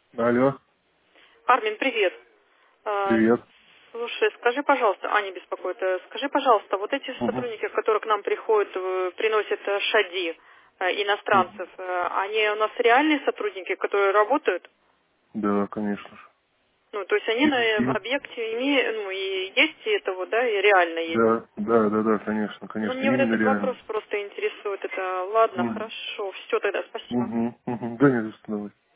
Алло, Армин, привет. А, привет. Слушай, скажи, пожалуйста, Аня беспокоит, скажи, пожалуйста, вот эти Угу. сотрудники, которые к нам приходят, приносят шади Мгм. иностранцев, они у нас реальные сотрудники, которые работают? Да, конечно же. Ну, то есть они на Им. объекте имеют, ну, и есть и это вот, да, и реально есть. Да, да, да, да, конечно, Ну, конечно, мне вот именно этот вопрос реально. просто интересует. Это ладно, Угу. хорошо, все тогда, спасибо. Угу. Угу. Да, не за что, давай.